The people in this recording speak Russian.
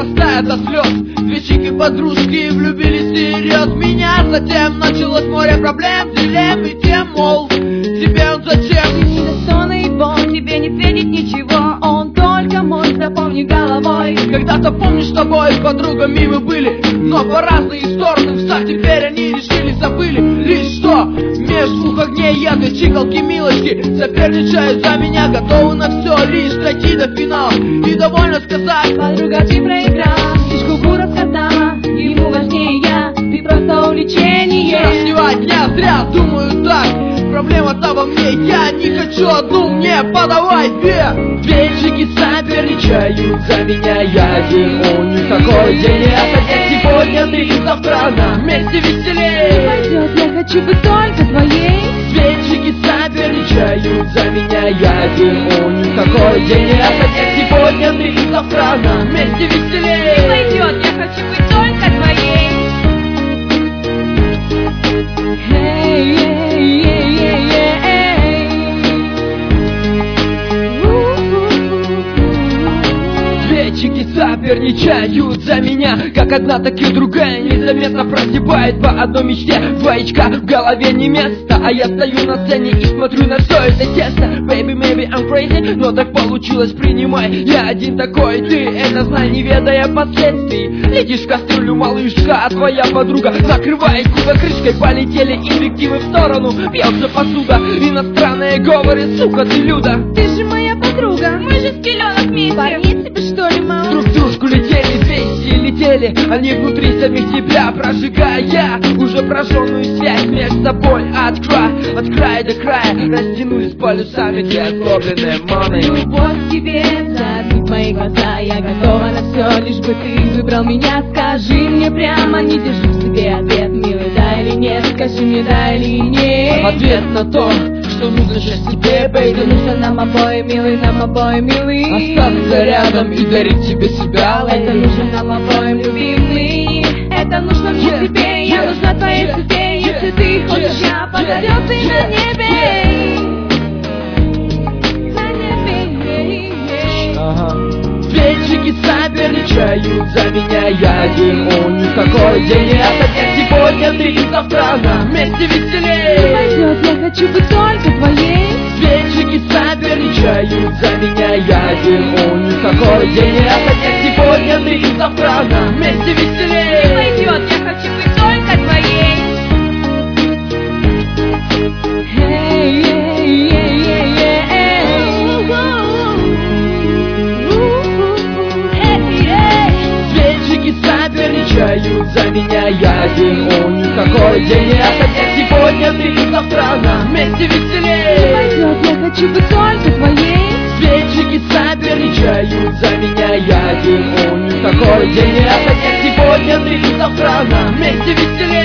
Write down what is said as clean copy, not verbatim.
растает до слез. Две чики-подружки влюбились всерьез в меня. Затем началось море проблем, дилемм и тем, мол, тебе он зачем? Ты недостойный его, тебе не светит ничего. Он только мой, запомни головой. Когда-то, помнишь, с тобой с подругами мы были, но по разные стороны встать. Теперь они решили, забыли лишь что меж двух огней я две чикалки милочки соперничают за меня, готовы на все, лишь дойти до финала и довольно сказать: подруга, ты проиграла, фишку рассказала, ему важнее я, ты просто увлечение. Вчерашнего дня зря думаю так, проблема-то во мне, я не хочу одну, мне подавай две. Две чики соперничают за меня, я один, у них такой день. Это день сегодня, ты завтра нам вместе веселей. Пойдет, я хочу быть только твоей. Две чики соперничают за меня, я один, у них такой день. Это день сегодня, ты завтра нам вместе веселей. Пойдет, я хочу быть только твоей. Hey, yeah, yeah, yeah, yeah. Две чики соперничают за меня, как одна, так и другая незаметно прозябает по одной мечте. Двоечка в голове не место, а я стою на сцене и смотрю на все это тесто. Baby, maybe I'm crazy, но так получилось, принимай. Я один такой, ты это знай, не ведая последствий. Летишь в кастрюлю, малышка, а твоя подруга накрывает кубок крышкой. Полетели инвективы в сторону, бьется посуда, иностранные говоры, сука ты Люда. Ты же моя подруга, мы же с пеленок вместе. Парни себе что ли мало? Друг в дружку летели, вместе летели, они внутри самих себя прожигая уже прожженную связь между собой. От края до края растянулись полюсами те ослабленные маны. Любовь к тебе, закрыть мои глаза, я готова на все, лишь бы ты выбрал меня. Скажи мне прямо, не держи в себе ответ, милый, да или нет, скажи мне да или нет. Ответ на то, что нужно сейчас тебе, Это бейби. нужно нам обоим, милый, нам обоим, милый. Остаться рядом и дарить тебе себя, Это леди. нужно нам обоим, любимый. Это нужно мне тебе, я нужна твоей судьбе. Если ты хочешь, я подарю ты на небе. На небе. Две чики соперничают за меня, я один, у них такой день. Это день сегодня, ты завтра нам вместе веселей. Пойдет, я хочу быть только твоей. Две чики соперничают за меня, я один, у них такой день. Это день сегодня, ты завтра нам вместе веселей. Пойдет, я хочу быть только твоей. Hey, yeah, yeah, yeah, yeah. Две чики соперничают за меня, я один, у них такой день. Это день сегодня, ты завтра нам вместе веселей. Пойдет, я хочу быть только твоей. Две чики соперничают за меня, я один, у них такой день. Это день сегодня, ты завтра нам вместе веселей.